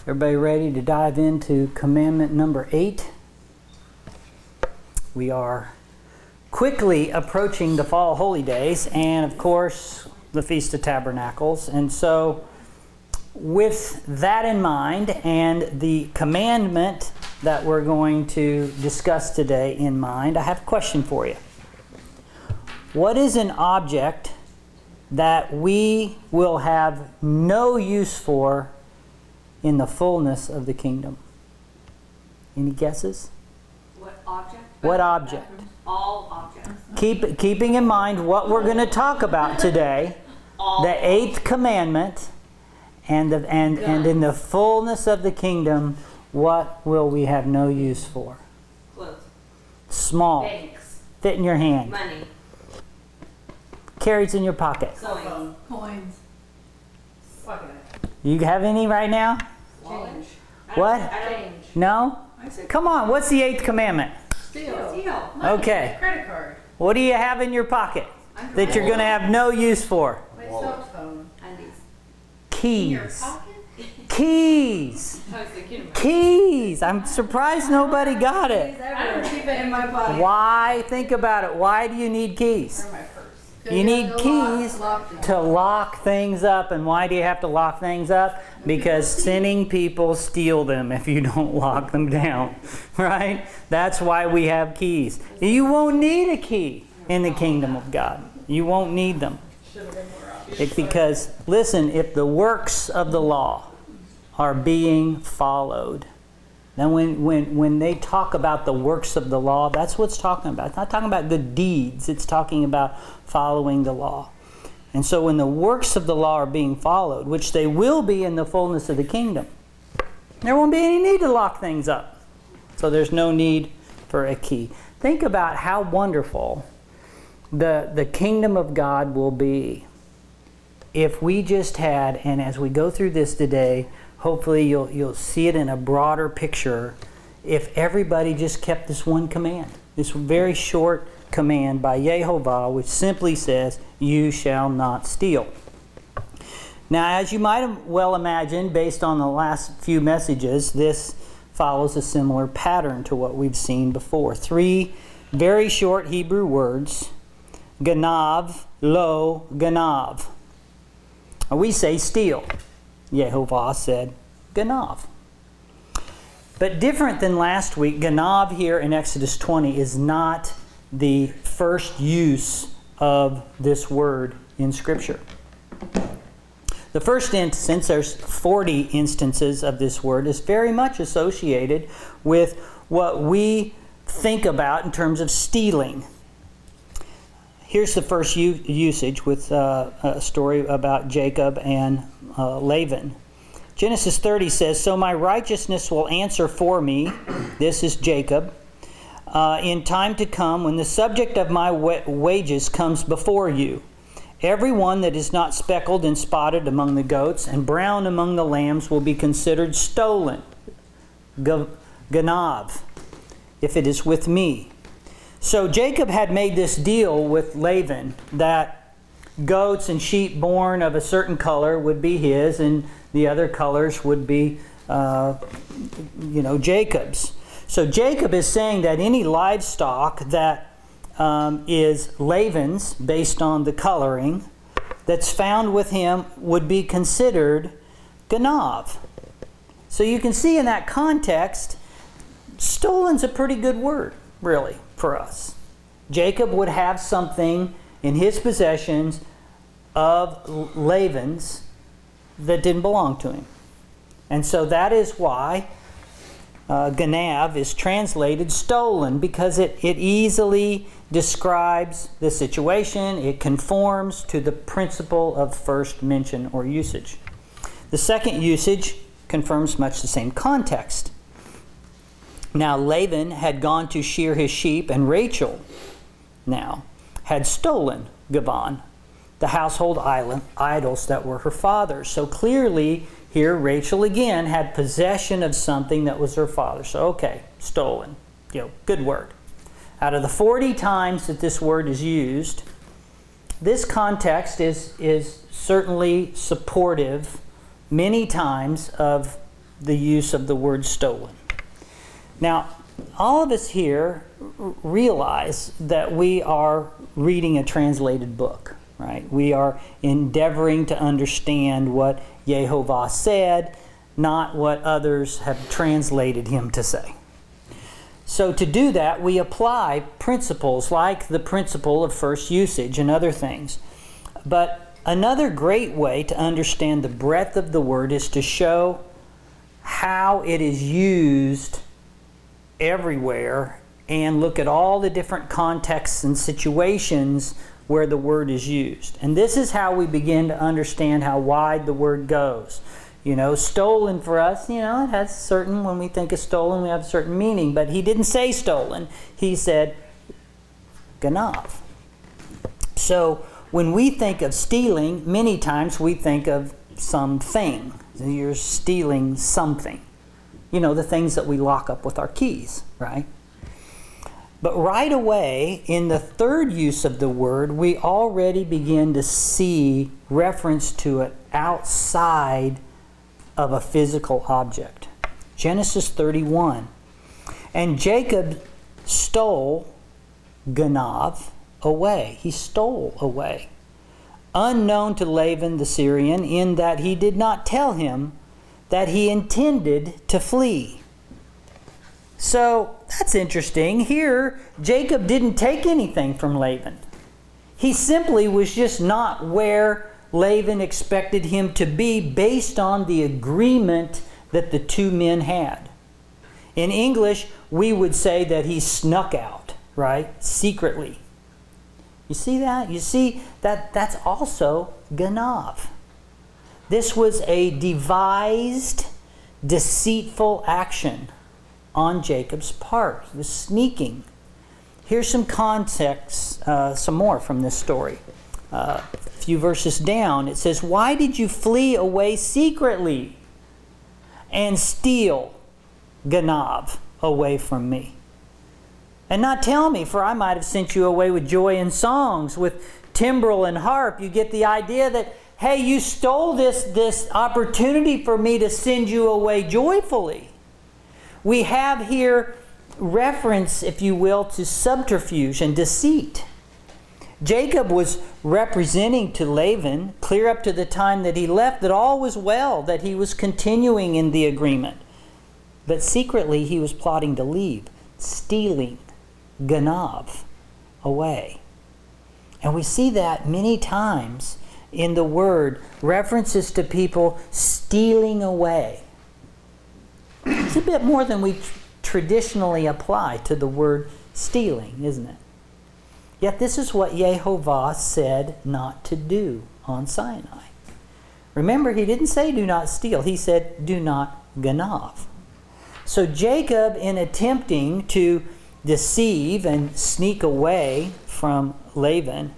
Everybody ready to dive into commandment number 8? We are quickly approaching the fall holy days and, of course, the Feast of Tabernacles. And so, with that in mind and the commandment that we're going to discuss today in mind, I have a question for you. What is an object that we will have no use for in the fullness of the kingdom? Any guesses? What object? What object? All objects. Keeping in mind what we're going to talk about today, the 8th commandment, and in the fullness of the kingdom, what will we have no use for? Clothes. Small. Banks. Fit in your hand. Money. Carries in your pocket. Coins. Pocket. You have any right now? Change. What? Change. No? Come on, what's the 8th commandment? Steal. Okay. Credit card. What do you have in your pocket that you're going to have no use for? My cell phone. Undies. Keys. Pocket? Keys. I was thinking Keys. I'm surprised nobody got it. I don't keep it in my pocket. Why? Think about it. Why do you need keys? Or my purse. You need keys to lock things up. And why do you have to lock things up? Because sinning people steal them if you don't lock them down. Right? That's why we have keys. You won't need a key in the kingdom of God. You won't need them. It's because, listen, if the works of the law are being followed, then when they talk about the works of the law, that's what it's talking about. It's not talking about good deeds. It's talking about following the law. And so when the works of the law are being followed, which they will be in the fullness of the kingdom, there won't be any need to lock things up. So there's no need for a key. Think about how wonderful the kingdom of God will be if we just had, and as we go through this today, hopefully you'll see it in a broader picture, if everybody just kept this one command, this very short command by Yehovah, which simply says, "You shall not steal." Now, as you might have well imagined, based on the last few messages, this follows a similar pattern to what we've seen before. 3 very short Hebrew words, ganav, lo, ganav. We say steal. Yehovah said ganav. But different than last week, ganav here in Exodus 20 is not the first use of this word in Scripture. The first instance, there's 40 instances of this word, is very much associated with what we think about in terms of stealing. Here's the first usage with a story about Jacob and Laban. Genesis 30 says, "So my righteousness will answer for me," this is Jacob, "in time to come when the subject of my wages comes before you. Every one that is not speckled and spotted among the goats and brown among the lambs will be considered stolen." Ganav, if it is with me. So Jacob had made this deal with Laban that goats and sheep born of a certain color would be his, and the other colors would be, Jacob's. So Jacob is saying that any livestock that is Laban's, based on the coloring, that's found with him would be considered ganav. So you can see in that context, stolen's a pretty good word, really, for us. Jacob would have something in his possessions of Laban's that didn't belong to him. And so that is why ganav is translated stolen, because it easily describes the situation. It conforms to the principle of first mention or usage. The second usage confirms much the same context. Now Laban had gone to shear his sheep, and Rachel now had stolen Gavan, the household idols that were her father's. So clearly here Rachel again had possession of something that was her father's. So okay, stolen. Good word. Out of the 40 times that this word is used, this context is certainly supportive many times of the use of the word stolen. Now, all of us here realize that we are reading a translated book, right? We are endeavoring to understand what Yehovah said, not what others have translated him to say. So to do that, we apply principles like the principle of first usage and other things. But another great way to understand the breadth of the word is to show how it is used everywhere and look at all the different contexts and situations where the word is used. And this is how we begin to understand how wide the word goes. You know, stolen for us, it has certain, when we think of stolen, we have a certain meaning. But he didn't say stolen. He said ganav. So when we think of stealing, many times we think of something. You're stealing something. The things that we lock up with our keys, right? But right away, in the third use of the word, we already begin to see reference to it outside of a physical object. Genesis 31. And Jacob stole ganav away. He stole away. Unknown to Laban the Syrian, in that he did not tell him that he intended to flee. So that's interesting. Here, Jacob didn't take anything from Laban. He simply was just not where Laban expected him to be based on the agreement that the two men had. In English, we would say that he snuck out, right? Secretly. You see that? You see that that's also ganav. This was a devised, deceitful action on Jacob's part. He was sneaking. Here's some context, some more from this story. A few verses down, it says, "Why did you flee away secretly and steal ganav away from me? And not tell me, for I might have sent you away with joy and songs, with timbrel and harp." You get the idea that, hey, you stole this opportunity for me to send you away joyfully. We have here reference, if you will, to subterfuge and deceit. Jacob was representing to Laban, clear up to the time that he left, that all was well, that he was continuing in the agreement. But secretly he was plotting to leave, stealing ganav away. And we see that many times in the word, references to people stealing away. It's a bit more than we traditionally apply to the word stealing, isn't it? Yet this is what Yehovah said not to do on Sinai. Remember, he didn't say do not steal. He said do not ganav. So Jacob, in attempting to deceive and sneak away from Laban,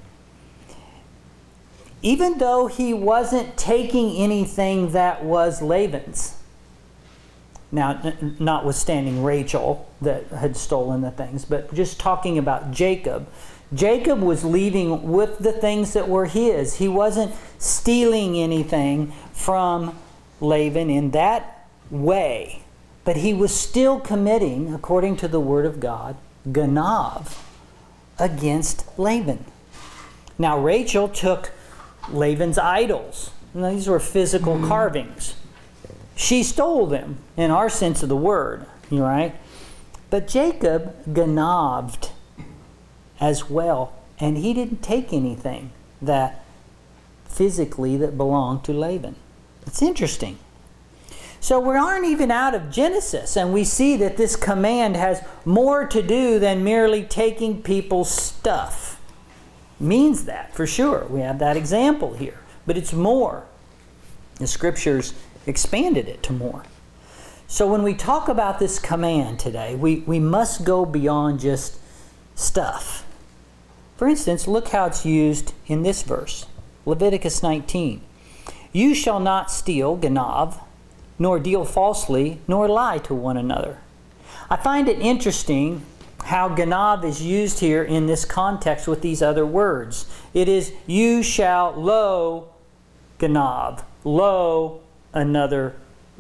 even though he wasn't taking anything that was Laban's, now, notwithstanding Rachel that had stolen the things, but just talking about Jacob, Jacob was leaving with the things that were his. He wasn't stealing anything from Laban in that way, but he was still committing, according to the word of God, ganav against Laban. Now, Rachel took Laban's idols. Now, these were physical carvings. She stole them in our sense of the word, right? But Jacob ganaved as well, and he didn't take anything that physically that belonged to Laban. It's interesting. So we aren't even out of Genesis, and we see that this command has more to do than merely taking people's stuff. Means that, for sure. We have that example here. But it's more. The Scriptures expanded it to more. So when we talk about this command today, we must go beyond just stuff. For instance, look how it's used in this verse. Leviticus 19. "You shall not steal, ganav, nor deal falsely, nor lie to one another." I find it interesting how ganav is used here in this context with these other words. It is, you shall lo ganav, lo another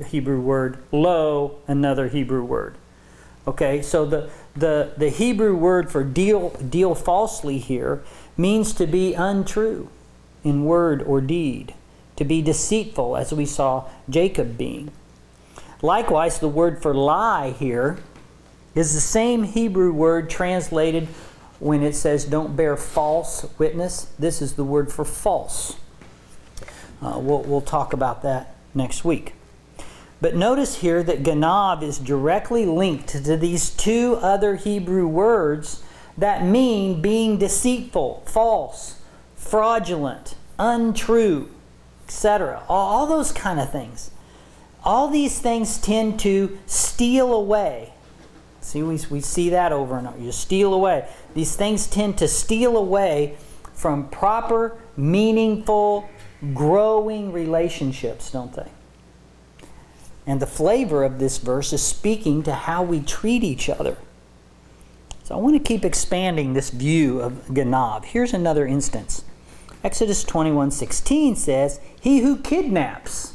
Hebrew word. Lo, another Hebrew word. Okay, so the Hebrew word for deal falsely here means to be untrue in word or deed, to be deceitful, as we saw Jacob being. Likewise, the word for lie here is the same Hebrew word translated when it says don't bear false witness. This is the word for false. We'll talk about that next week. But notice here that ganav is directly linked to these two other Hebrew words that mean being deceitful, false, fraudulent, untrue, etc. All those kind of things. All these things tend to steal away. See, we see that over and over. You steal away. These things tend to steal away from proper, meaningful, growing relationships, don't they? And the flavor of this verse is speaking to how we treat each other. So I want to keep expanding this view of ganav. Here's another instance. Exodus 21:16 says, "He who kidnaps,"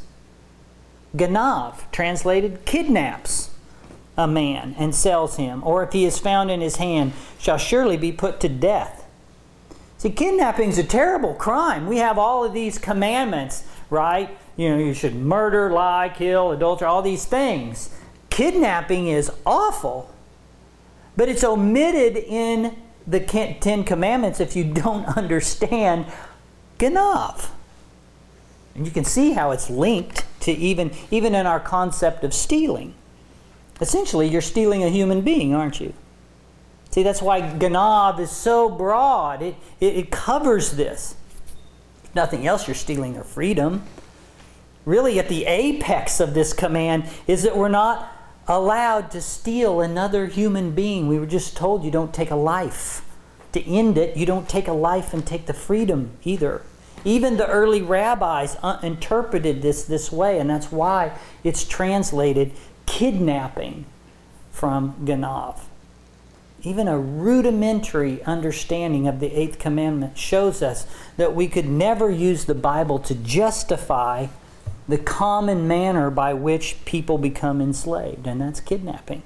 ganav, translated kidnaps, "a man and sells him, or if he is found in his hand, shall surely be put to death." See, kidnapping is a terrible crime. We have all of these commandments, right? You know, you should murder, lie, kill, adultery, all these things. Kidnapping is awful, but it's omitted in the 10 Commandments if you don't understand ganav. And you can see how it's linked to even in our concept of stealing. Essentially, you're stealing a human being, aren't you? See, that's why ganav is so broad. It covers this. If nothing else, you're stealing their freedom. Really, at the apex of this command is that we're not allowed to steal another human being. We were just told you don't take a life. To end it, you don't take a life and take the freedom either. Even the early rabbis interpreted this way, and that's why it's translated kidnapping from ganav. Even a rudimentary understanding of the 8th commandment shows us that we could never use the Bible to justify the common manner by which people become enslaved, and that's kidnapping.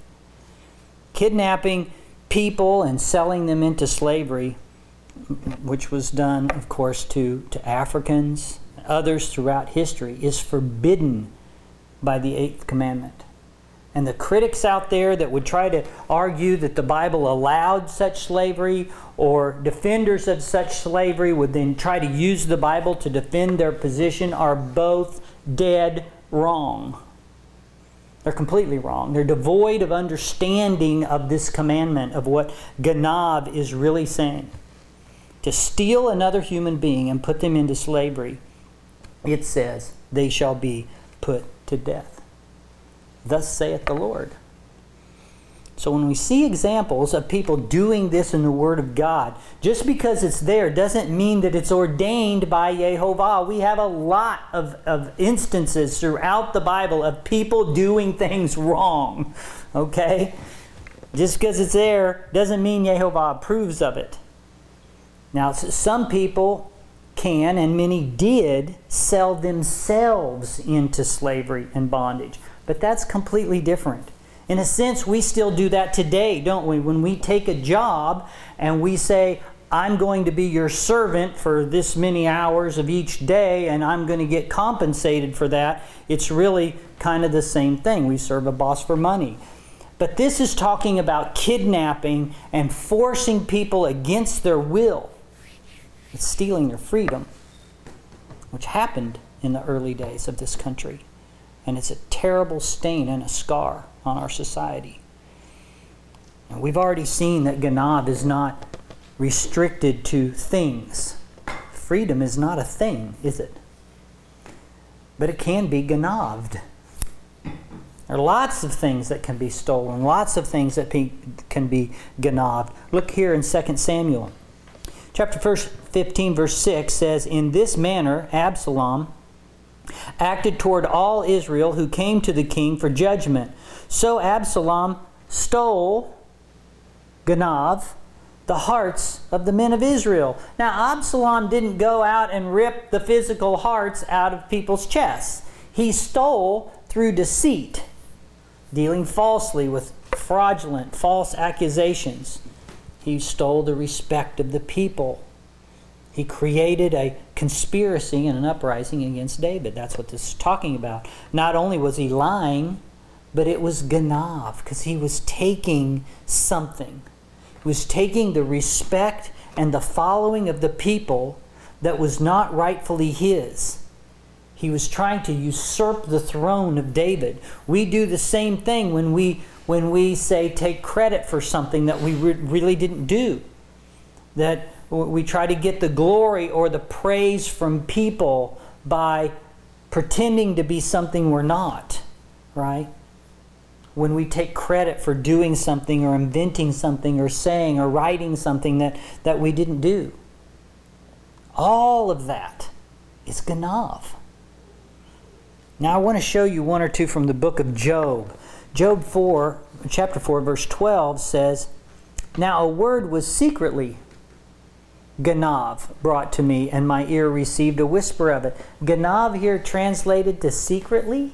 Kidnapping people and selling them into slavery, which was done, of course, to Africans, others throughout history, is forbidden by the 8th commandment. And the critics out there that would try to argue that the Bible allowed such slavery, or defenders of such slavery would then try to use the Bible to defend their position, are both dead wrong. They're completely wrong. They're devoid of understanding of this commandment, of what ganav is really saying. To steal another human being and put them into slavery, it says, they shall be put to death. Thus saith the Lord. So when we see examples of people doing this in the Word of God, just because it's there doesn't mean that it's ordained by Yehovah. We have a lot of instances throughout the Bible of people doing things wrong. Okay? Just because it's there doesn't mean Yehovah approves of it. Now, some people can, and many did, sell themselves into slavery and bondage. But that's completely different. In a sense, we still do that today, don't we? When we take a job and we say, I'm going to be your servant for this many hours of each day and I'm going to get compensated for that, it's really kind of the same thing. We serve a boss for money. But this is talking about kidnapping and forcing people against their will. It's stealing their freedom, which happened in the early days of this country. And it's a terrible stain and a scar on our society. And we've already seen that ganav is not restricted to things. Freedom is not a thing, is it? But it can be ganaved. There are lots of things that can be stolen, lots of things that can be ganaved. Look here in 2 Samuel. Chapter 15, verse 6 says, "In this manner Absalom acted toward all Israel who came to the king for judgment. So Absalom stole," ganav, "the hearts of the men of Israel." Now, Absalom didn't go out and rip the physical hearts out of people's chests. He stole through deceit, dealing falsely with fraudulent, false accusations. He stole the respect of the people. He created a conspiracy and an uprising against David. That's what this is talking about. Not only was he lying, but it was ganav, because he was taking something. He was taking the respect and the following of the people that was not rightfully his. He was trying to usurp the throne of David. We do the same thing when we say take credit for something that we really didn't do. That we try to get the glory or the praise from people by pretending to be something we're not, right? When we take credit for doing something or inventing something or saying or writing something that we didn't do. All of that is ganav. Now I want to show you one or two from the book of Job. Job 4, chapter 4, verse 12 says, "Now a word was secretly ganav brought to me, and my ear received a whisper of it." Ganav here translated to secretly.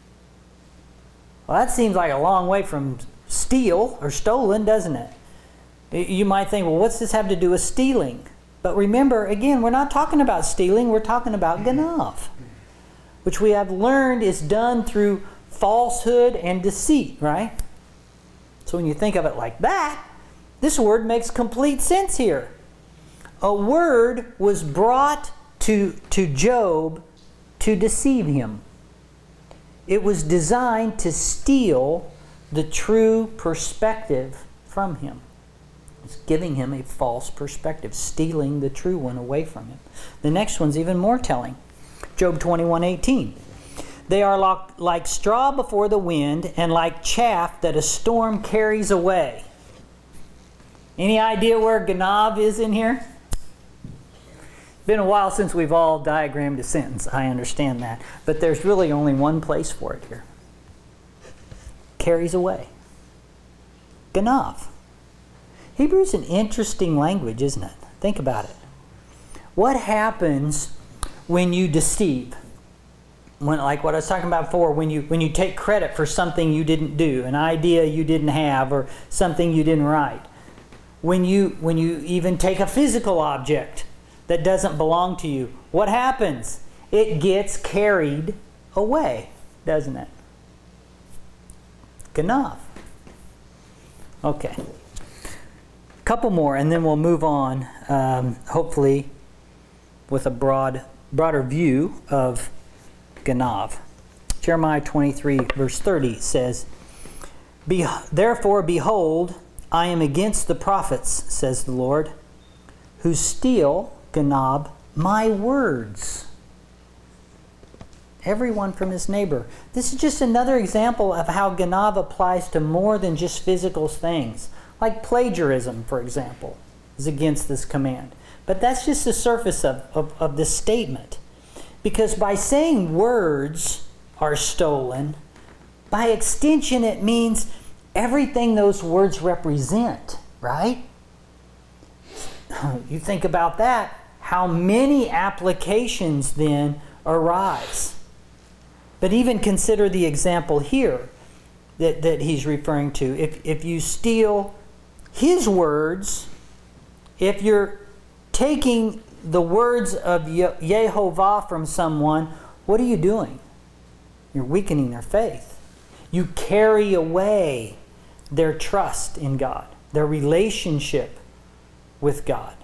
Well, that seems like a long way from steal or stolen, doesn't it? You might think, well, what's this have to do with stealing? But remember, again, we're not talking about stealing, we're talking about ganav, which we have learned is done through falsehood and deceit, right? So when you think of it like that, this word makes complete sense here. A word was brought to Job to deceive him. It was designed to steal the true perspective from him. It's giving him a false perspective, stealing the true one away from him. The next one's even more telling. Job 21:18. "They are like straw before the wind, and like chaff that a storm carries away." Any idea where ganav is in here? Been a while since we've all diagrammed a sentence. I understand that. But there's really only one place for it here. Carries away. Ganav. Hebrew is an interesting language, isn't it? Think about it. What happens when you deceive? Like what I was talking about before, when you take credit for something you didn't do, an idea you didn't have, or something you didn't write. When you even take a physical object that doesn't belong to you, what happens? It gets carried away, doesn't it? Ganav. Okay. Couple more, and then we'll move on, hopefully, with a broader view of ganav. Jeremiah 23, verse 30 says, "Therefore, behold, I am against the prophets, says the Lord, who steal, ganav, my words. Everyone from his neighbor." This is just another example of how ganav applies to more than just physical things. Like plagiarism, for example, is against this command. But that's just the surface of this statement. Because by saying words are stolen, by extension it means everything those words represent, right? You think about that, how many applications then arise. But even consider the example here that he's referring to. If you steal his words, if you're taking the words of Yehovah from someone, what are you doing? You're weakening their faith. You carry away their trust in God, their relationship with God.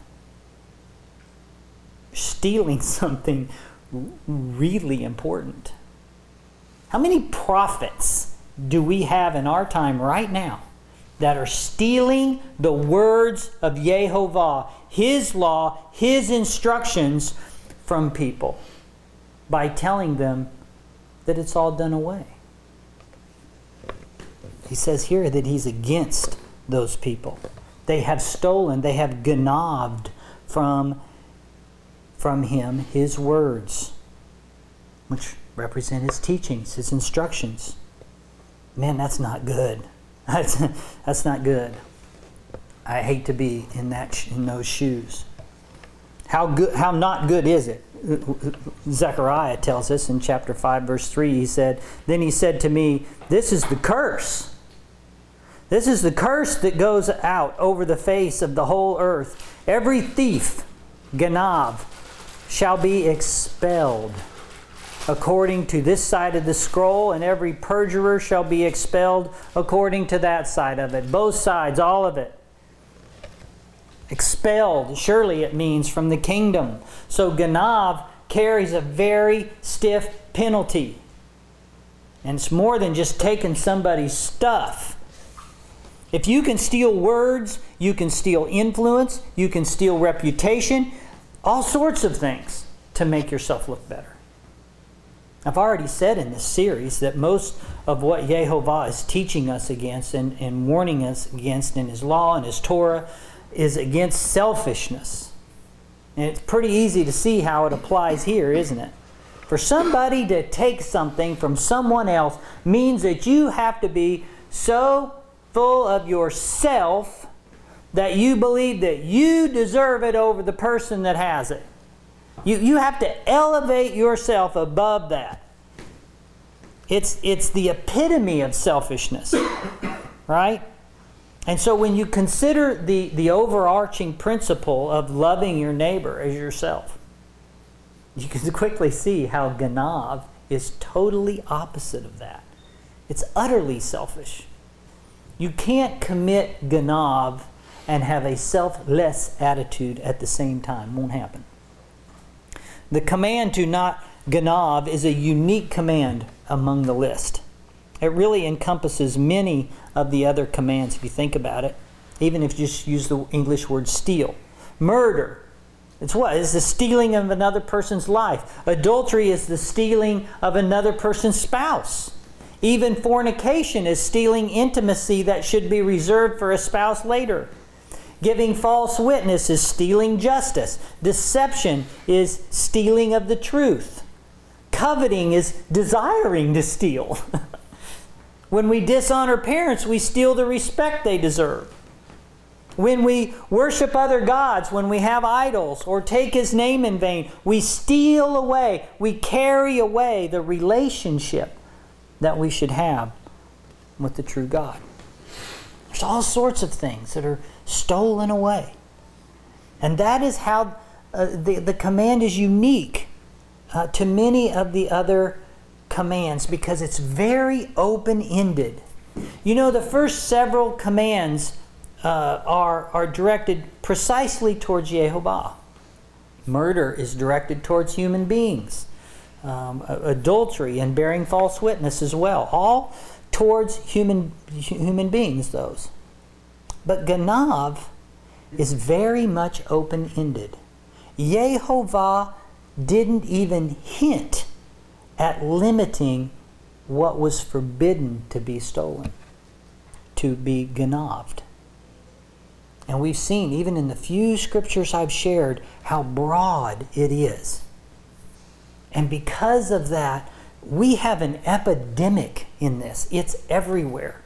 Stealing something really important. How many prophets do we have in our time right now that are stealing the words of Yehovah, His law, His instructions from people by telling them that it's all done away? He says here that he's against those people. They have stolen, they have ganaved from him his words, which represent his teachings, his instructions. Man, that's not good. That's not good. I hate to be in those shoes. How good, how not good is it? Zechariah tells us in chapter 5, verse 3, he said, "Then he said to me, this is the curse. This is the curse that goes out over the face of the whole earth. Every thief, Ganav, shall be expelled according to this side of the scroll, and every perjurer shall be expelled according to that side of it." Both sides, all of it. Expelled, surely it means from the kingdom. So Ganav carries a very stiff penalty. And it's more than just taking somebody's stuff. If you can steal words, you can steal influence, you can steal reputation, all sorts of things to make yourself look better. I've already said in this series that most of what Yehovah is teaching us against and warning us against in His law and His Torah is against selfishness. And it's pretty easy to see how it applies here, isn't it? For somebody to take something from someone else means that you have to be so full of yourself that you believe that you deserve it over the person that has it. You have to elevate yourself above that. It's the epitome of selfishness, right? And so when you consider the overarching principle of loving your neighbor as yourself, you can quickly see how Ganav is totally opposite of that. It's utterly selfish. You can't commit Ganav and have a selfless attitude at the same time. Won't happen. The command to not Ganav is a unique command among the list. It really encompasses many of the other commands if you think about it, even if you just use the English word steal. Murder, it's what? It's the stealing of another person's life. Adultery is the stealing of another person's spouse. Even fornication is stealing intimacy that should be reserved for a spouse later. Giving false witness is stealing justice. Deception is stealing of the truth. Coveting is desiring to steal. When we dishonor parents, we steal the respect they deserve. When we worship other gods, when we have idols or take His name in vain, we steal away, we carry away the relationship that we should have with the true God. There's all sorts of things that are stolen away. And that is how the command is unique to many of the other commands, because it's very open-ended. You know, the first several commands are directed precisely towards Yehovah. Murder is directed towards human beings. Adultery and bearing false witness as well. All towards human beings, those. But Ganav is very much open-ended. Yehovah didn't even hint at limiting what was forbidden to be stolen, to be ganaved. And we've seen, even in the few scriptures I've shared, how broad it is. And because of that, we have an epidemic in this. It's everywhere.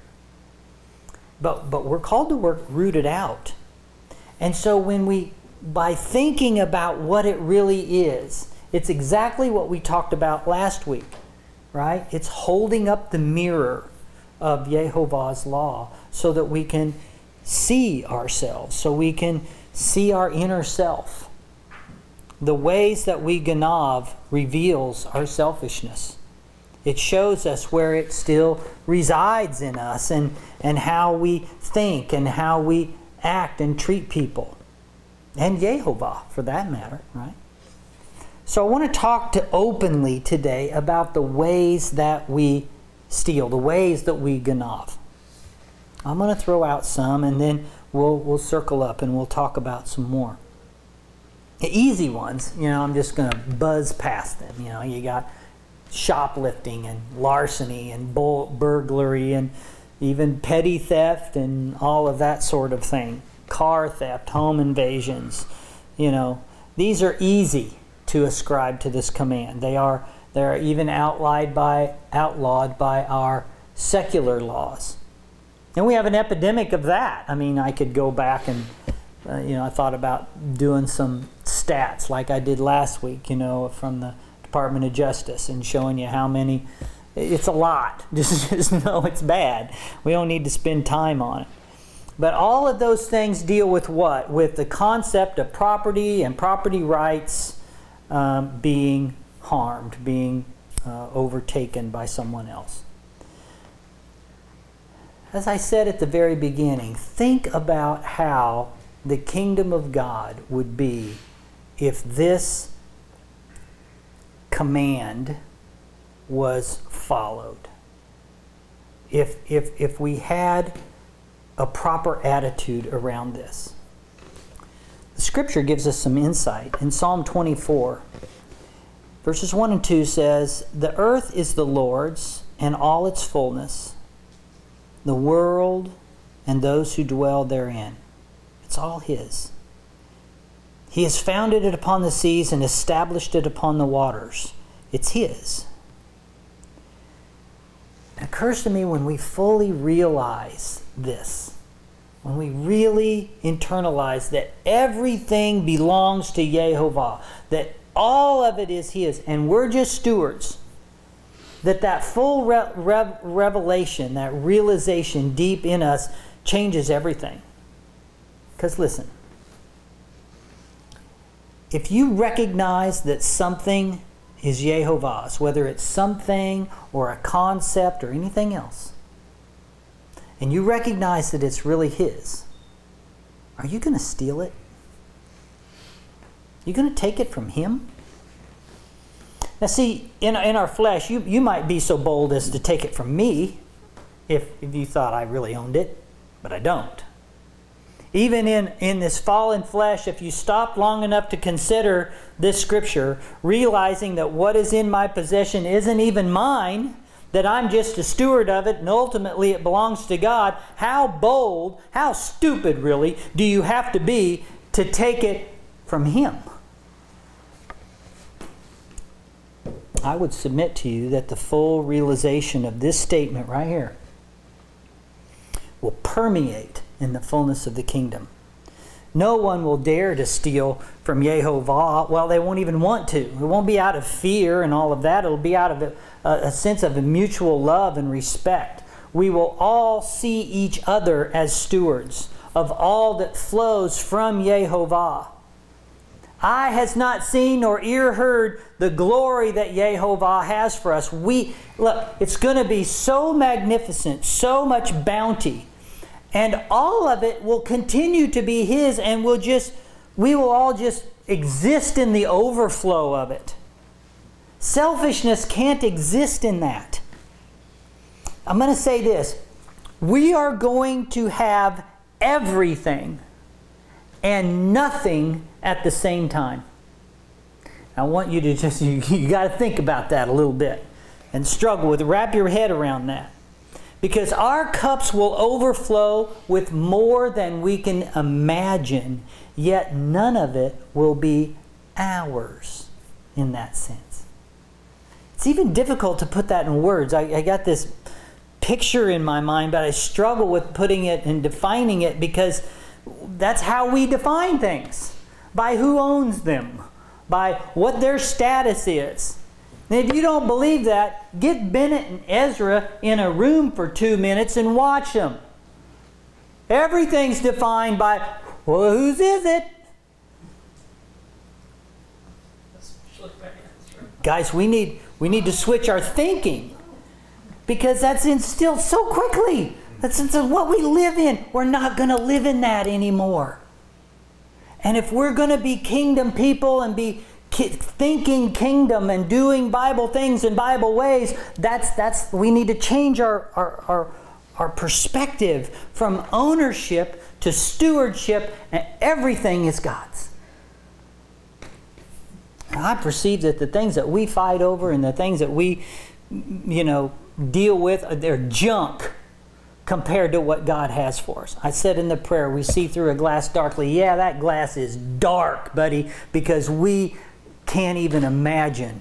But we're called to root it out. And so by thinking about what it really is, it's exactly what we talked about last week, right? It's holding up the mirror of Yehovah's law so that we can see ourselves, so we can see our inner self. The ways that we ganav reveals our selfishness. It shows us where it still resides in us and how we think and how we act and treat people. And Yehovah, for that matter, right? So I want to talk openly today about the ways that we steal, the ways that we ganav. I'm going to throw out some, and then we'll circle up and we'll talk about some more. The easy ones, I'm just going to buzz past them. You got shoplifting and larceny and burglary and even petty theft and all of that sort of thing. Car theft, home invasions. These are easy to ascribe to this command. They are even outlawed by our secular laws. And we have an epidemic of that. I could go back and I thought about doing some stats like I did last week, from the Department of Justice, and showing you how many. It's a lot. Just know it's bad. We don't need to spend time on it. But all of those things deal with what? With the concept of property and property rights being harmed, being overtaken by someone else. As I said at the very beginning, think about how the kingdom of God would be if this command was followed. If we had a proper attitude around this. The scripture gives us some insight. In Psalm 24, verses 1 and 2 says, "The earth is the Lord's and all its fullness, the world and those who dwell therein." It's all His. He has founded it upon the seas and established it upon the waters. It's His. It occurs to me when we fully realize this, when we really internalize that everything belongs to Yehovah, that all of it is His, and we're just stewards, that full revelation, that realization deep in us changes everything. Because listen, if you recognize that something is Yehovah's, whether it's something or a concept or anything else, and you recognize that it's really His, are you going to steal it? You going to take it from Him? Now see, in our flesh, you might be so bold as to take it from me if you thought I really owned it, but I don't. Even in this fallen flesh, if you stop long enough to consider this scripture, realizing that what is in my possession isn't even mine, that I'm just a steward of it, and ultimately it belongs to God, how bold, how stupid really, do you have to be to take it from Him? I would submit to you that the full realization of this statement right here will permeate in the fullness of the kingdom. No one will dare to steal from Yehovah. Well, they won't even want to. It won't be out of fear and all of that. It'll be out of a sense of a mutual love and respect. We will all see each other as stewards of all that flows from Yehovah. Eye has not seen nor ear heard the glory that Yehovah has for us. Look, it's going to be so magnificent, so much bounty. And all of it will continue to be His, and we will all just exist in the overflow of it. Selfishness can't exist in that. I'm going to say this. We are going to have everything and nothing at the same time. I want you to you got to think about that a little bit and struggle with it. Wrap your head around that. Because our cups will overflow with more than we can imagine, yet none of it will be ours in that sense. It's even difficult to put that in words. I got this picture in my mind, but I struggle with putting it and defining it because that's how we define things. By who owns them, by what their status is. And if you don't believe that, get Bennett and Ezra in a room for 2 minutes and watch them. Everything's defined by, well, whose is it? Guys, we need to switch our thinking because that's instilled so quickly. That's what we live in. We're not going to live in that anymore. And if we're going to be kingdom people and be thinking kingdom and doing Bible things in Bible ways, we need to change our perspective from ownership to stewardship, and everything is God's. And I perceive that the things that we fight over and the things that we deal with, they're junk compared to what God has for us. I said in the prayer, we see through a glass darkly. Yeah, that glass is dark, buddy, because we can't even imagine.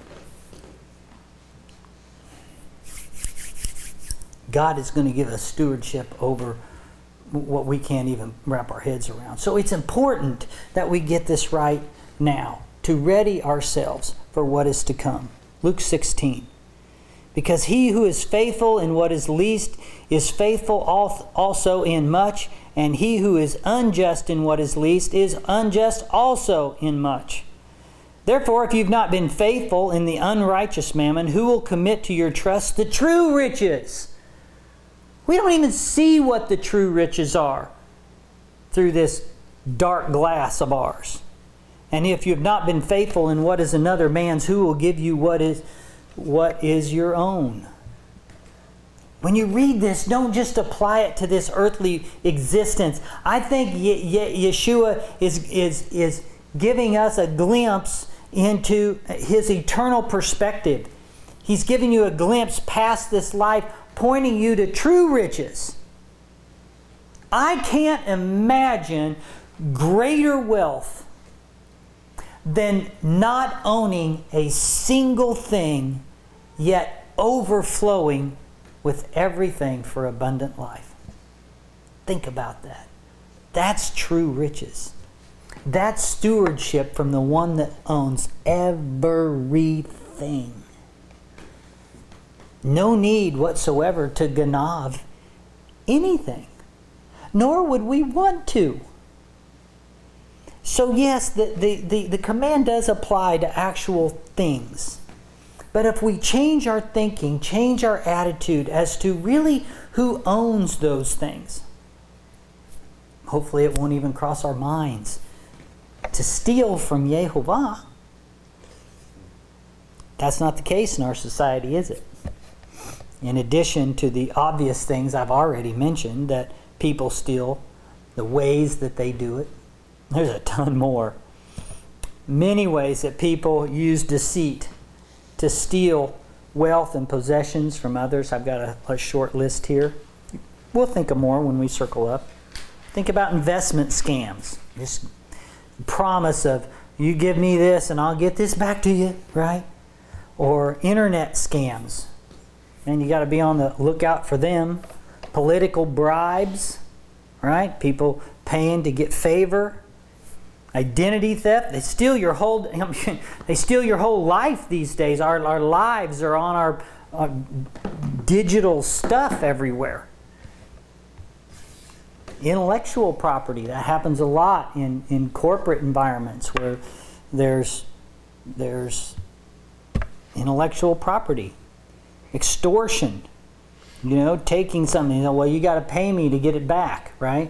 God is going to give us stewardship over what we can't even wrap our heads around. So it's important that we get this right now to ready ourselves for what is to come. Luke 16. Because he who is faithful in what is least is faithful also in much, and he who is unjust in what is least is unjust also in much. Therefore, if you've not been faithful in the unrighteous mammon, who will commit to your trust the true riches? We don't even see what the true riches are through this dark glass of ours. And if you have not been faithful in what is another man's, who will give you what is your own? When you read this, don't just apply it to this earthly existence. I think Yeshua is giving us a glimpse into His eternal perspective. He's giving you a glimpse past this life, pointing you to true riches. I can't imagine greater wealth than not owning a single thing, yet overflowing with everything for abundant life. Think about that. That's true riches. That's stewardship from the one that owns everything. No need whatsoever to ganav anything, nor would we want to. So yes, the command does apply to actual things. But if we change our thinking, change our attitude as to really who owns those things, hopefully it won't even cross our minds to steal from Yehovah. That's not the case in our society, is it? In addition to the obvious things I've already mentioned, that people steal, the ways that they do it, there's a ton more. Many ways that people use deceit to steal wealth and possessions from others. I've got a short list here. We'll think of more when we circle up. Think about investment scams. This promise of, you give me this and I'll get this back to you, right? Or internet scams. And you got to be on the lookout for them. Political bribes, right? People paying to get favor. Identity theft. They steal your whole life these days. Our lives are on our digital stuff everywhere. Intellectual property. That happens a lot in corporate environments where there's intellectual property. Extortion. Taking something. Well, you got to pay me to get it back, right?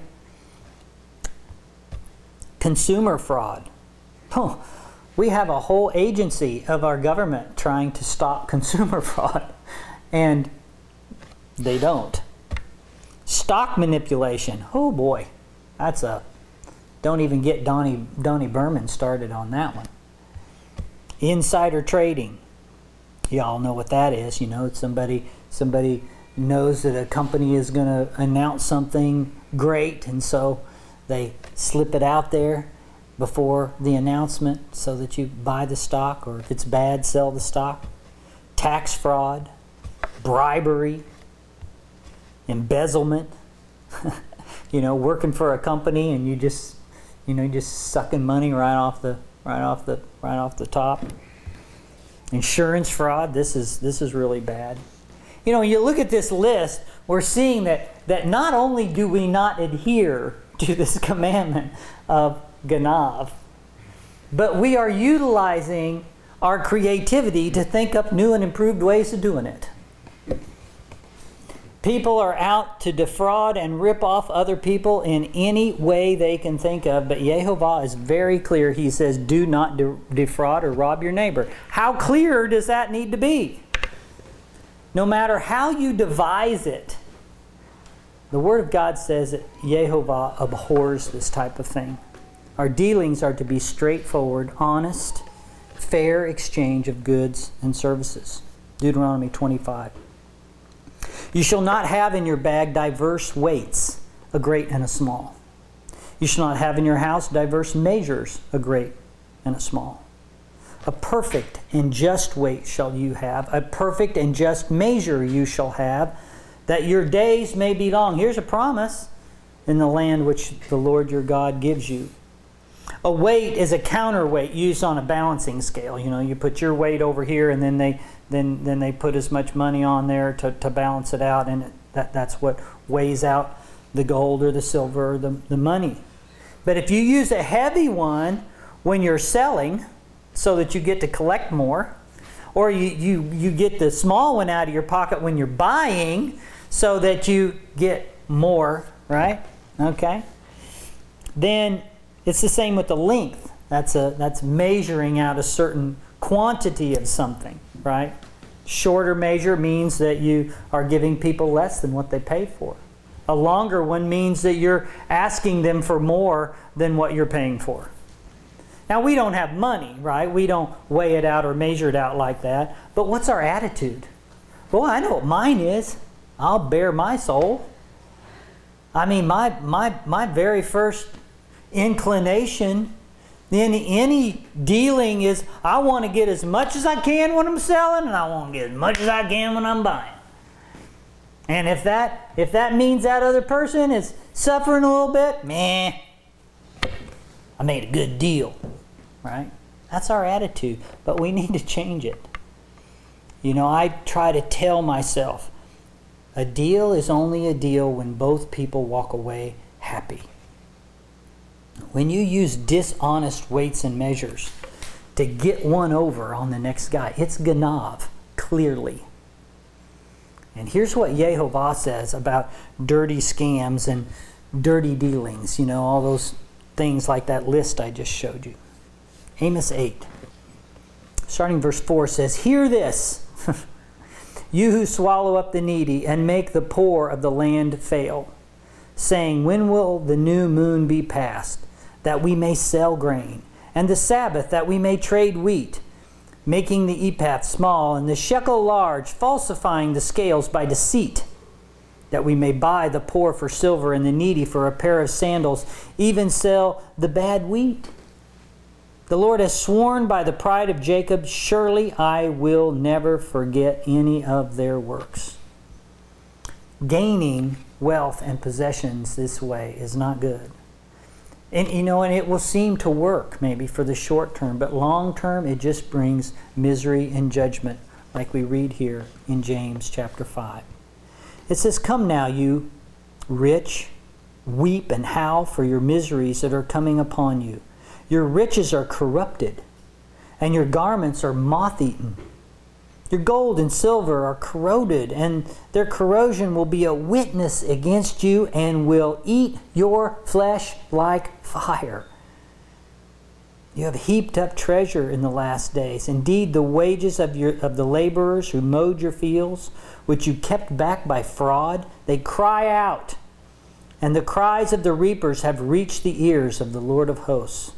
Consumer fraud. We have a whole agency of our government trying to stop consumer fraud, and they don't. Stock manipulation. Oh boy, don't even get Donnie Berman started on that one. Insider trading. Y'all know what that is. Somebody knows that a company is going to announce something great, and so they slip it out there before the announcement so that you buy the stock, or if it's bad, sell the stock. Tax fraud, bribery, embezzlement. Working for a company and you just sucking money right off the top. Insurance fraud. This is really bad. You look at this list, we're seeing that not only do we not adhere to this commandment of Ganav, but we are utilizing our creativity to think up new and improved ways of doing it. People are out to defraud and rip off other people in any way they can think of, but Yehovah is very clear. He says, do not defraud or rob your neighbor. How clear does that need to be? No matter how you devise it, the Word of God says that Yehovah abhors this type of thing. Our dealings are to be straightforward, honest, fair exchange of goods and services. Deuteronomy 25. You shall not have in your bag diverse weights, a great and a small. You shall not have in your house diverse measures, a great and a small. A perfect and just weight shall you have, a perfect and just measure you shall have, that your days may be long. Here's a promise in the land which the Lord your God gives you. A weight is a counterweight used on a balancing scale. You know, you put your weight over here, and then they put as much money on there to balance it out, and that's what weighs out the gold or the silver or the money. But if you use a heavy one when you're selling so that you get to collect more, or you get the small one out of your pocket when you're buying so that you get more, right? Okay. Then it's the same with the length. That's measuring out a certain quantity of something, right? Shorter measure means that you are giving people less than what they pay for. A longer one means that you're asking them for more than what you're paying for. Now, we don't have money, right? We don't weigh it out or measure it out like that. But what's our attitude? Well, I know what mine is. I'll bare my soul. I mean, my very first inclination in any dealing is I want to get as much as I can when I'm selling, and I want to get as much as I can when I'm buying. And if that means that other person is suffering a little bit, meh, I made a good deal, right? That's our attitude, but we need to change it. You know, I try to tell myself, a deal is only a deal when both people walk away happy. When you use dishonest weights and measures to get one over on the next guy, it's ganav, clearly. And here's what Yehovah says about dirty scams and dirty dealings, you know, all those things like that list I just showed you. Amos 8, starting verse 4 says, "Hear this, you who swallow up the needy and make the poor of the land fail, saying, when will the new moon be passed, that we may sell grain, and the Sabbath, that we may trade wheat, making the ephah small and the shekel large, falsifying the scales by deceit, that we may buy the poor for silver and the needy for a pair of sandals, even sell the bad wheat. The Lord has sworn by the pride of Jacob, surely I will never forget any of their works." Gaining wealth and possessions this way is not good. And you know, and it will seem to work maybe for the short term, but long term it just brings misery and judgment, like we read here in James chapter 5. It says, "Come now, you rich, weep and howl for your miseries that are coming upon you. Your riches are corrupted, and your garments are moth-eaten. Your gold and silver are corroded, and their corrosion will be a witness against you and will eat your flesh like fire. You have heaped up treasure in the last days. Indeed, the wages of the laborers who mowed your fields, which you kept back by fraud, they cry out, and the cries of the reapers have reached the ears of the Lord of hosts."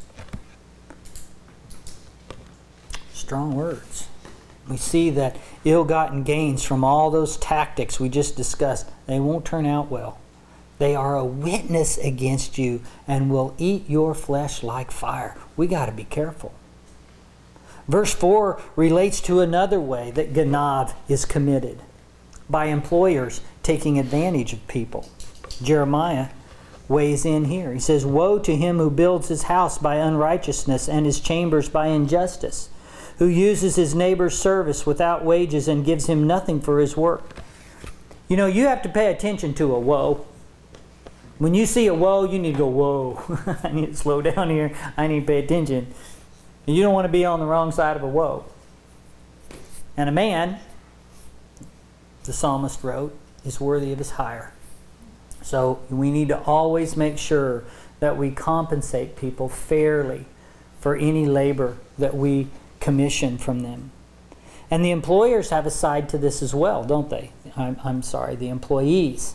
Strong words. We see that ill-gotten gains from all those tactics we just discussed, they won't turn out well. They are a witness against you and will eat your flesh like fire. We got to be careful. Verse 4 relates to another way that ganav is committed, by employers taking advantage of people. Jeremiah weighs in here. He says, "Woe to him who builds his house by unrighteousness and his chambers by injustice, who uses his neighbor's service without wages and gives him nothing for his work." You know, you have to pay attention to a woe. When you see a woe, you need to go, whoa, I need to slow down here. I need to pay attention. You don't want to be on the wrong side of a woe. And a man, the psalmist wrote, is worthy of his hire. So we need to always make sure that we compensate people fairly for any labor that we commission from them. And the employers have a side to this as well, don't they? I'm sorry, the employees.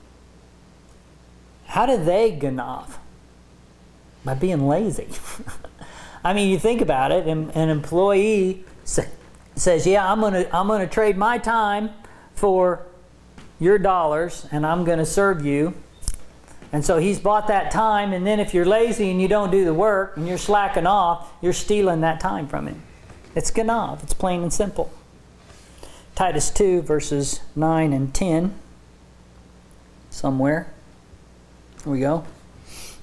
How do they ganav? By being lazy. I mean, you think about it, an employee says, "Yeah, I'm gonna trade my time for your dollars, and I'm gonna serve you." And so he's bought that time, and then if you're lazy and you don't do the work and you're slacking off, you're stealing that time from him. It's ganav. It's plain and simple. Titus 2, verses 9 and 10. Somewhere. Here we go.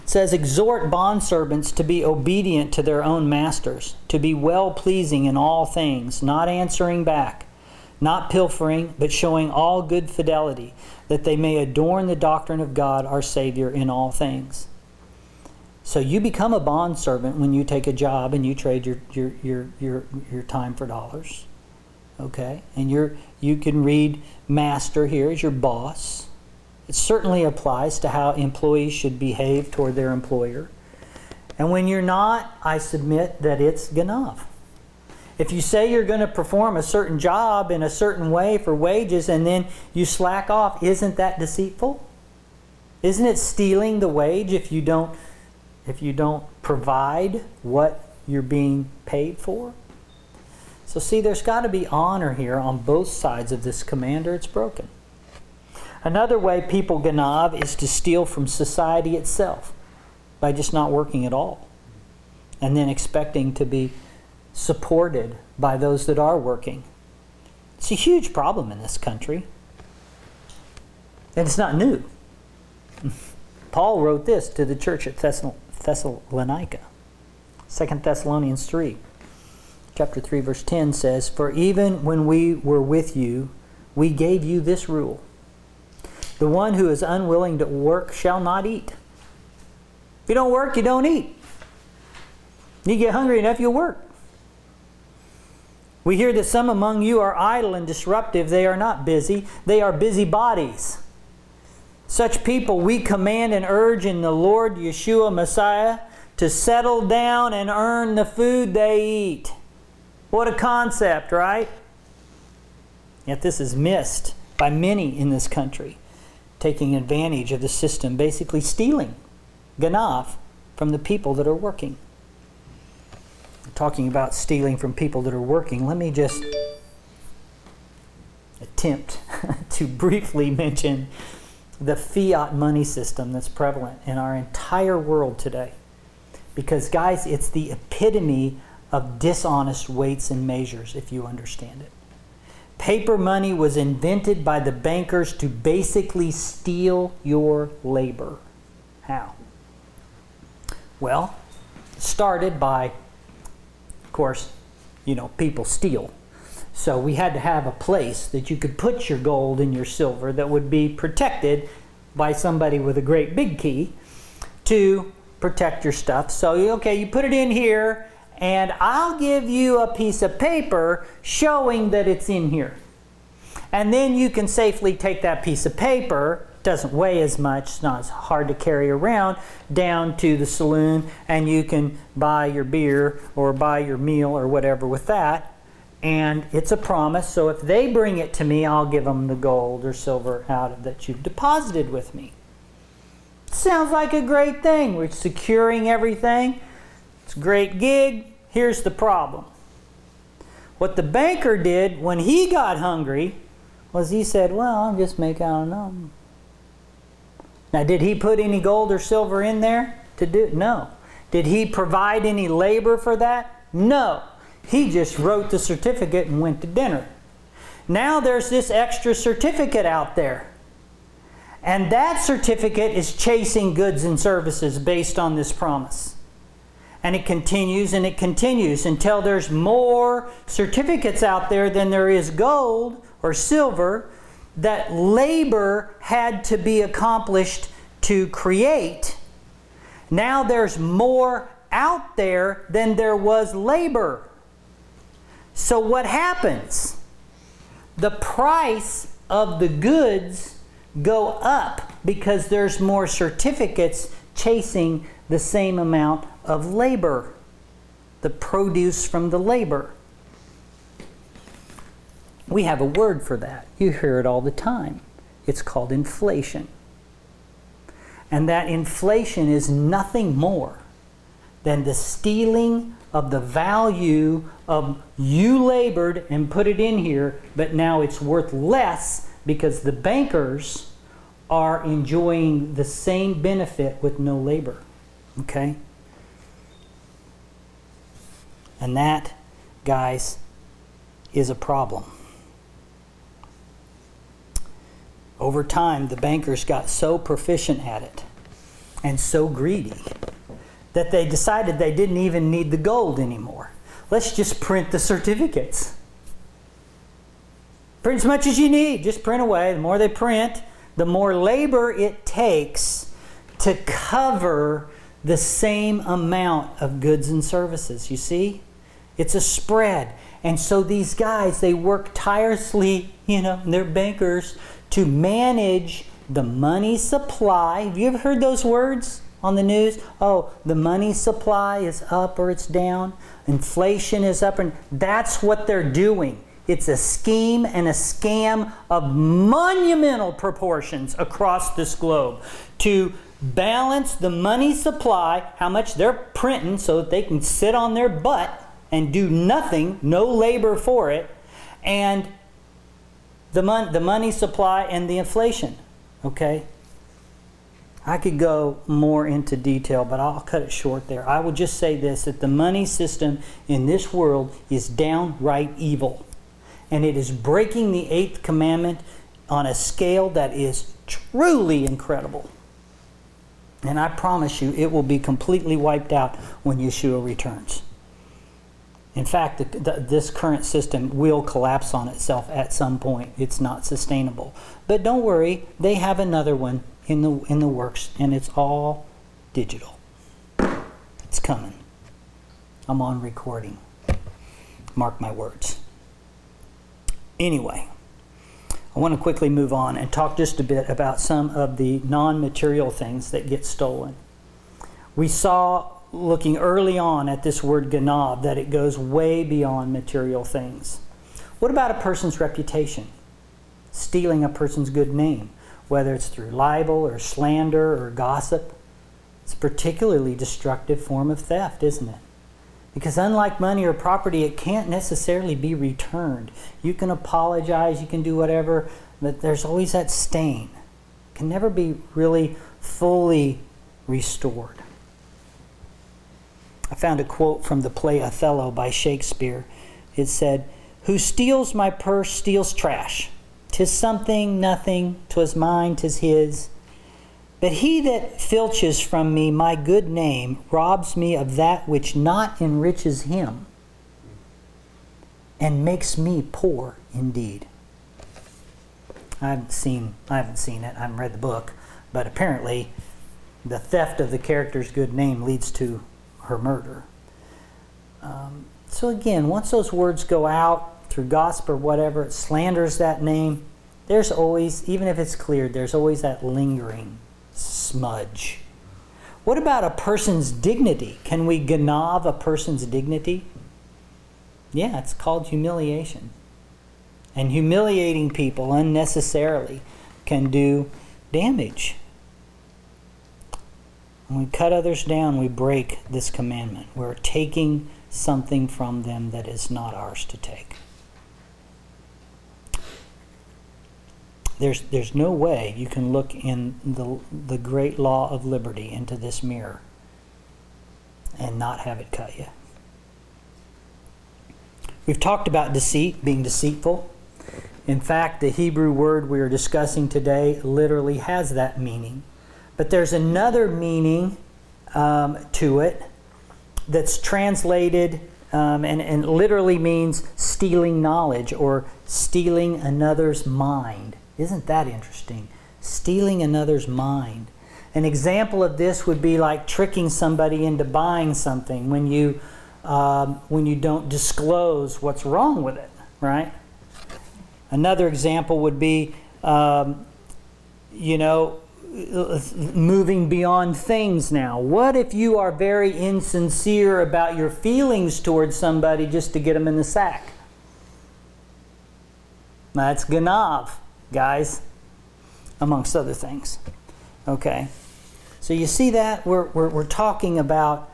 It says, exhort bondservants to be obedient to their own masters, to be well-pleasing in all things, not answering back, not pilfering, but showing all good fidelity, that they may adorn the doctrine of God our Savior in all things. So you become a bondservant when you take a job and you trade your time for dollars. Okay? And you can read master here as your boss. It certainly applies to how employees should behave toward their employer. And when you're not, I submit that it's ganav. If you say you're going to perform a certain job in a certain way for wages and then you slack off, isn't that deceitful? Isn't it stealing the wage if you don't provide what you're being paid for? So see, there's got to be honor here on both sides of this command or it's broken. Another way people ganav is to steal from society itself by just not working at all and then expecting to be supported by those that are working. It's a huge problem in this country. And it's not new. Paul wrote this to the church at Thessalonica. 2 Thessalonians 3. Chapter 3 verse 10 says, for even when we were with you, we gave you this rule. The one who is unwilling to work shall not eat. If you don't work, you don't eat. You get hungry enough, you'll work. We hear that some among you are idle and disruptive. They are not busy. They are busybodies. Such people we command and urge in the Lord Yeshua Messiah to settle down and earn the food they eat. What a concept, right? Yet this is missed by many in this country, taking advantage of the system, basically stealing ganav from the people that are working. Talking about stealing from people that are working, let me just attempt to briefly mention the fiat money system that's prevalent in our entire world today. Because guys, it's the epitome of dishonest weights and measures, if you understand it. Paper money was invented by the bankers to basically steal your labor. How? Well, started by, of course, people steal. So we had to have a place that you could put your gold and your silver that would be protected by somebody with a great big key to protect your stuff. So, okay, you put it in here, and I'll give you a piece of paper showing that it's in here. And then you can safely take that piece of paper, doesn't weigh as much, it's not as hard to carry around, down to the saloon, and you can buy your beer or buy your meal or whatever with that. And it's a promise, so if they bring it to me, I'll give them the gold or silver out of that you've deposited with me. Sounds like a great thing. We're securing everything. It's a great gig. Here's the problem. What the banker did when he got hungry was he said, well, I'll just make out enough. Now, did he put any gold or silver in there to do it? No. Did he provide any labor for that? No. He just wrote the certificate and went to dinner. Now there's this extra certificate out there. And that certificate is chasing goods and services based on this promise. And it continues until there's more certificates out there than there is gold or silver that labor had to be accomplished to create. Now there's more out there than there was labor. So what happens? The price of the goods go up because there's more certificates chasing the same amount of labor, the produce from the labor. We have a word for that. You hear it all the time. It's called inflation. And that inflation is nothing more than the stealing of the value of you labored and put it in here, but now it's worth less because the bankers are enjoying the same benefit with no labor. Okay? And that, guys, is a problem. Over time, the bankers got so proficient at it and so greedy that they decided they didn't even need the gold anymore. Let's just print the certificates. Print as much as you need. Just print away. The more they print, the more labor it takes to cover the same amount of goods and services. You see? It's a spread. And so these guys, they work tirelessly, they're bankers, to manage the money supply. Have you ever heard those words on the news? Oh, the money supply is up or it's down. Inflation is up. And that's what they're doing. It's a scheme and a scam of monumental proportions across this globe to balance the money supply, how much they're printing so that they can sit on their butt and do nothing, no labor for it, and the money supply and the inflation. Okay? I could go more into detail, but I'll cut it short there. I will just say this, that the money system in this world is downright evil. And it is breaking the 8th commandment on a scale that is truly incredible. And I promise you, it will be completely wiped out when Yeshua returns. In fact, this current system will collapse on itself at some point. It's not sustainable. But don't worry, they have another one in the works, and it's all digital. It's coming. I'm on recording. Mark my words. Anyway, I want to quickly move on and talk just a bit about some of the non-material things that get stolen. We saw, looking early on at this word ganab, that it goes way beyond material things. What about a person's reputation? Stealing a person's good name, whether it's through libel or slander or gossip. It's a particularly destructive form of theft, isn't it? Because unlike money or property, it can't necessarily be returned. You can apologize, you can do whatever, but there's always that stain. It can never be really fully restored. I found a quote from the play Othello by Shakespeare. It said, "Who steals my purse steals trash. 'Tis something, nothing, 'twas mine, 'tis his. But he that filches from me my good name robs me of that which not enriches him and makes me poor indeed." I haven't seen it, I haven't read the book, but apparently the theft of the character's good name leads to her murder. So again, once those words go out through gossip or whatever, it slanders that name, there's always, even if it's cleared, there's always that lingering smudge. What about a person's dignity? Can we ganab a person's dignity? Yeah, it's called humiliation. And humiliating people unnecessarily can do damage. When we cut others down, we break this commandment. We're taking something from them that is not ours to take. There's no way you can look in the great law of liberty into this mirror and not have it cut you. We've talked about deceit, being deceitful. In fact, the Hebrew word we are discussing today literally has that meaning. But there's another meaning to it that's translated and literally means stealing knowledge or stealing another's mind. Isn't that interesting? Stealing another's mind. An example of this would be like tricking somebody into buying something when you don't disclose what's wrong with it, right? Another example would be, moving beyond things now. What if you are very insincere about your feelings towards somebody just to get them in the sack? That's ganav, guys, amongst other things. Okay, so you see that we're talking about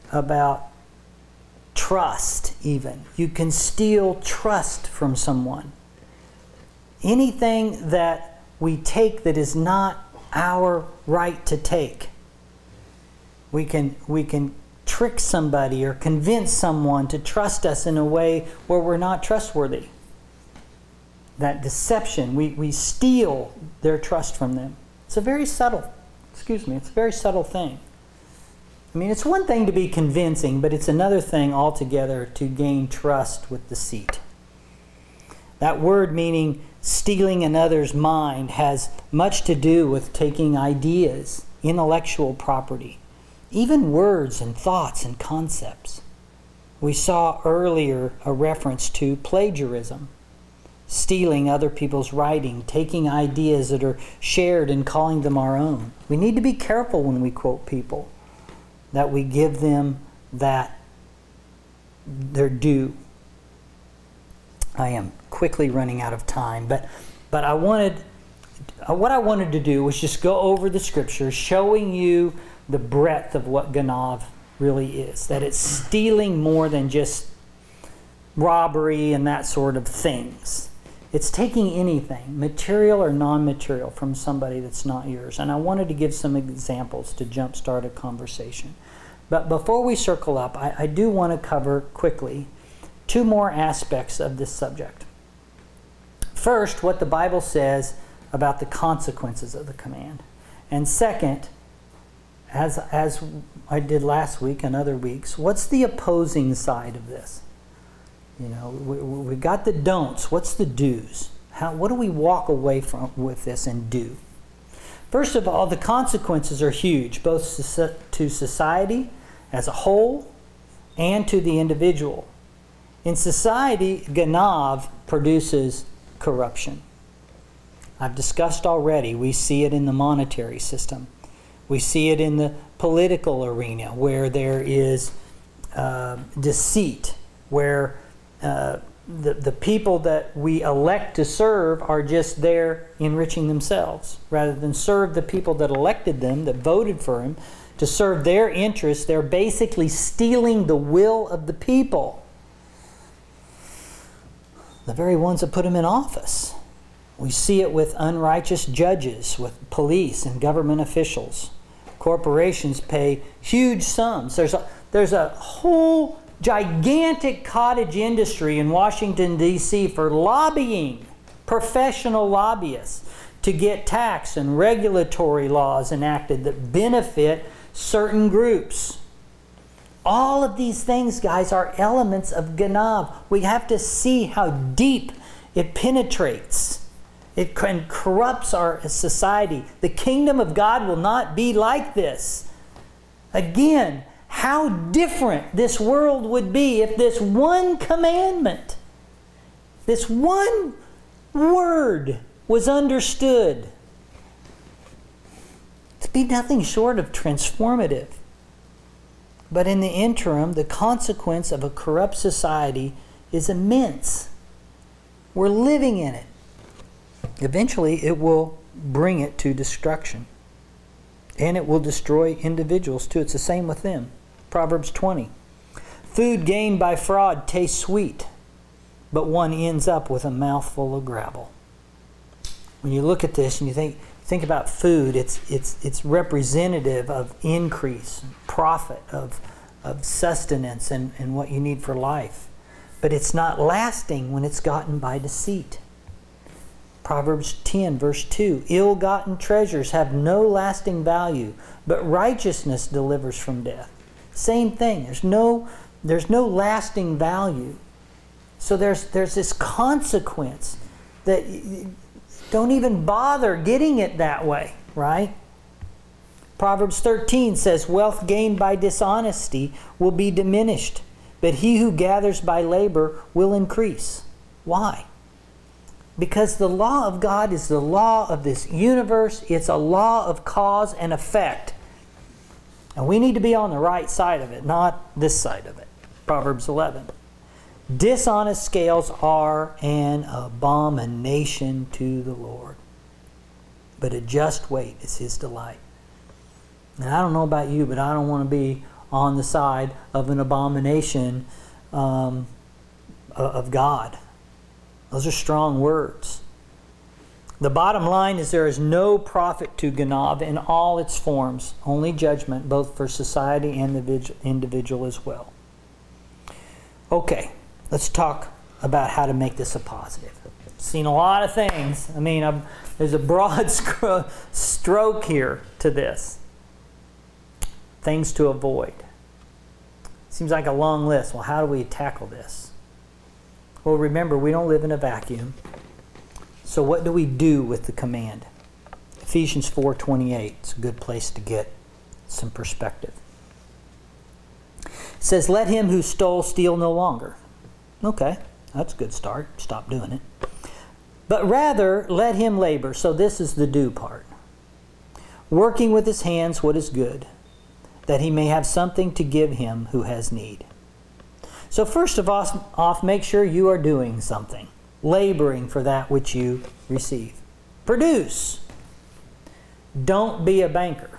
trust. Even you can steal trust from someone. Anything that we take that is not our right to take, we can trick somebody or convince someone to trust us in a way where we're not trustworthy. That deception, we steal their trust from them. It's a very subtle Excuse me, it's a very subtle thing. I mean, it's one thing to be convincing, but it's another thing altogether to gain trust with deceit. That word meaning stealing another's mind has much to do with taking ideas, intellectual property, even words and thoughts and concepts. We saw earlier a reference to plagiarism, stealing other people's writing, taking ideas that are shared and calling them our own. We need to be careful when we quote people, that we give them that their due. I am quickly running out of time, but what I wanted to do was just go over the scriptures, showing you the breadth of what ganav really is, that it's stealing more than just robbery and that sort of things. It's taking anything, material or non-material, from somebody that's not yours. And I wanted to give some examples to jumpstart a conversation. But before we circle up, I do want to cover quickly two more aspects of this subject. First, what the Bible says about the consequences of the command. And second, as I did last week and other weeks, what's the opposing side of this? You know, we got the don'ts. What's the do's? What do we walk away from with this and do? First of all, the consequences are huge, both to society as a whole and to the individual. In society, ganav produces corruption. I've discussed already, we see it in the monetary system. We see it in the political arena where there is deceit, where the people that we elect to serve are just there enriching themselves. Rather than serve the people that elected them, that voted for them, to serve their interests, they're basically stealing the will of the people. The very ones that put them in office. We see it with unrighteous judges, with police and government officials. Corporations pay huge sums. There's a whole gigantic cottage industry in Washington, D.C. for lobbying, professional lobbyists, to get tax and regulatory laws enacted that benefit certain groups. All of these things, guys, are elements of ganav. We have to see how deep it penetrates. It corrupts our society. The kingdom of God will not be like this. Again, how different this world would be if this one commandment, this one word was understood. It'd be nothing short of transformative. But in the interim, the consequence of a corrupt society is immense. We're living in it. Eventually, it will bring it to destruction. And it will destroy individuals too. It's the same with them. Proverbs 20. Food gained by fraud tastes sweet, but one ends up with a mouthful of gravel. When you look at this and you think about food, it's representative of increase, profit, of sustenance and what you need for life. But it's not lasting when it's gotten by deceit. Proverbs 10 verse 2, ill-gotten treasures have no lasting value, but righteousness delivers from death. Same thing. There's no lasting value. So there's this consequence that don't even bother getting it that way, right? Proverbs 13 says, wealth gained by dishonesty will be diminished, but he who gathers by labor will increase. Why? Because the law of God is the law of this universe. It's a law of cause and effect. And we need to be on the right side of it, not this side of it. Proverbs 11. Dishonest scales are an abomination to the Lord, but a just weight is his delight. And I don't know about you, but I don't want to be on the side of an abomination of God. Those are strong words. The bottom line is there is no profit to ganav in all its forms, only judgment, both for society and the individual as well. Okay, let's talk about how to make this a positive. Seen a lot of things. I mean, there's a broad stroke here to this. Things to avoid. Seems like a long list. Well, how do we tackle this? Well, remember, we don't live in a vacuum. So what do we do with the command? Ephesians 4:28. It's a good place to get some perspective. It says, let him who stole steal no longer. Okay, that's a good start. Stop doing it. But rather, let him labor. So this is the do part. Working with his hands what is good, that he may have something to give him who has need. So first of all, make sure you are doing something. Laboring for that which you receive. Produce. Don't be a banker.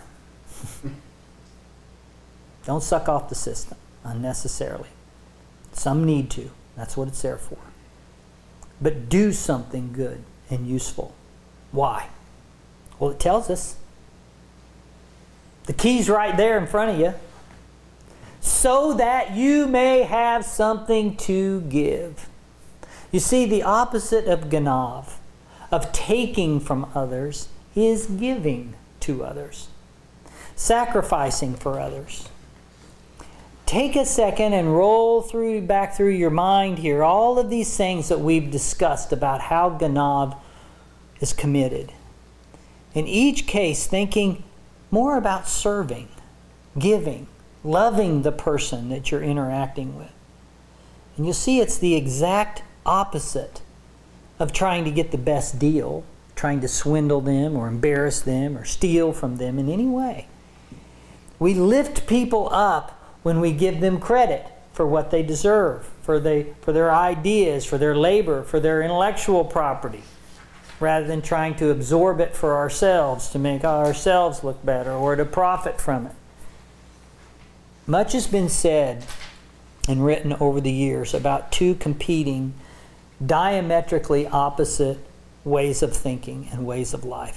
Don't suck off the system unnecessarily. Some need to. That's what it's there for. But do something good and useful. Why? Well, it tells us. The key's right there in front of you. So that you may have something to give. You see, the opposite of ganav, of taking from others, is giving to others. Sacrificing for others. Take a second and roll back through your mind here all of these things that we've discussed about how ganav is committed. In each case, thinking more about serving, giving, loving the person that you're interacting with. And you'll see it's the exact opposite of trying to get the best deal, trying to swindle them or embarrass them or steal from them in any way. We lift people up when we give them credit for what they deserve, for their ideas, for their labor, for their intellectual property, rather than trying to absorb it for ourselves to make ourselves look better or to profit from it. Much has been said and written over the years about two competing, diametrically opposite ways of thinking and ways of life.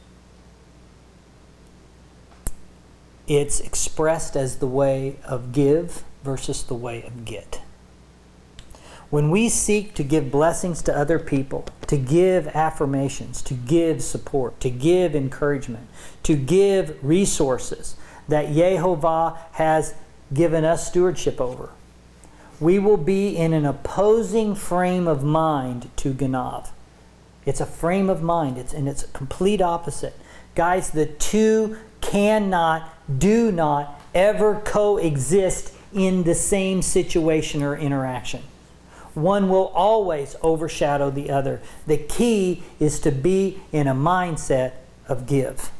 It's expressed as the way of give versus the way of get. When we seek to give blessings to other people, to give affirmations, to give support, to give encouragement, to give resources that Yehovah has given us stewardship over, we will be in an opposing frame of mind to ganav. It's a frame of mind, and it's a complete opposite. Guys, the two do not ever coexist in the same situation or interaction. One will always overshadow the other. The key is to be in a mindset of give.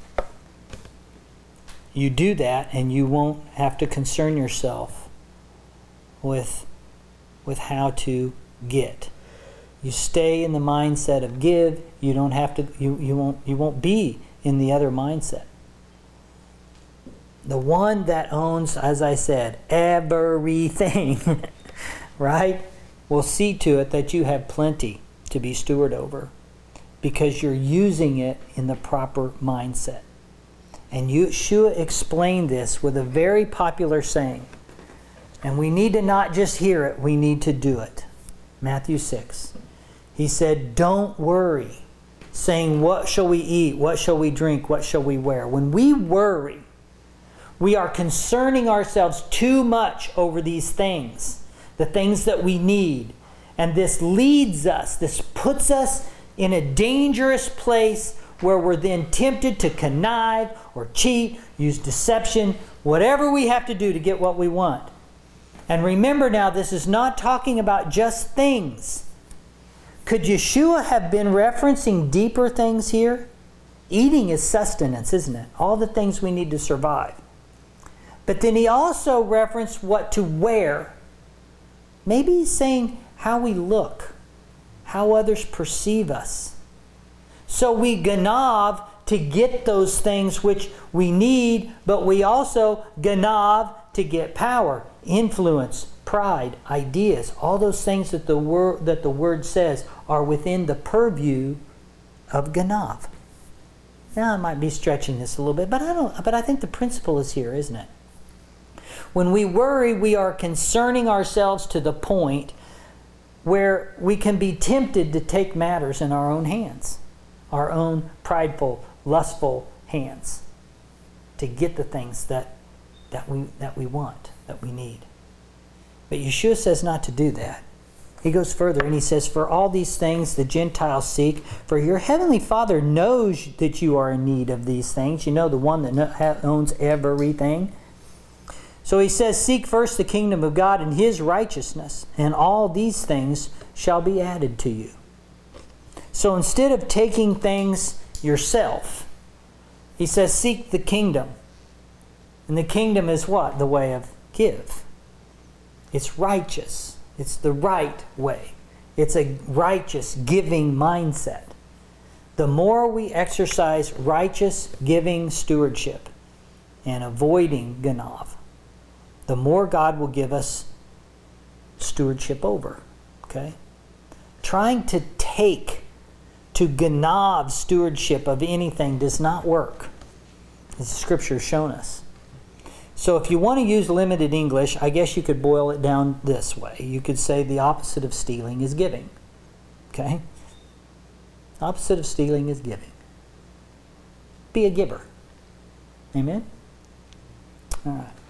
You do that and you won't have to concern yourself with how to get. You stay in the mindset of give, you don't have to you won't be in the other mindset. The one that owns, as I said, everything, right, will see to it that you have plenty to be steward over because you're using it in the proper mindset. And Yeshua explained this with a very popular saying. And we need to not just hear it, we need to do it. Matthew 6. He said, don't worry, saying, what shall we eat? What shall we drink? What shall we wear? When we worry, we are concerning ourselves too much over these things, the things that we need. And this leads us, this puts us in a dangerous place where we're then tempted to connive or cheat, use deception, whatever we have to do to get what we want. And remember now, this is not talking about just things. Could Yeshua have been referencing deeper things here? Eating is sustenance, isn't it? All the things we need to survive. But then he also referenced what to wear. Maybe he's saying how we look, how others perceive us. So we ganav to get those things which we need, but we also ganav to get power, influence, pride, ideas, all those things that the word says are within the purview of ganav. Now I might be stretching this a little bit, but I think the principle is here, isn't it? When we worry, we are concerning ourselves to the point where we can be tempted to take matters in our own hands, our own prideful, lustful hands, to get the things that we want, that we need. But Yeshua says not to do that. He goes further and he says, for all these things the Gentiles seek, for your heavenly Father knows that you are in need of these things. You know, the one that owns everything. So he says, seek first the kingdom of God and his righteousness, and all these things shall be added to you. So instead of taking things yourself, he says, seek the kingdom. And the kingdom is what? The way of give. It's righteous. It's the right way. It's a righteous giving mindset. The more we exercise righteous giving stewardship and avoiding ganav, the more God will give us stewardship over. Okay? Trying to take to ganav stewardship of anything does not work, as the Scripture has shown us. So if you want to use limited English, I guess you could boil it down this way. You could say the opposite of stealing is giving. Okay? Opposite of stealing is giving. Be a giver. Amen? All right.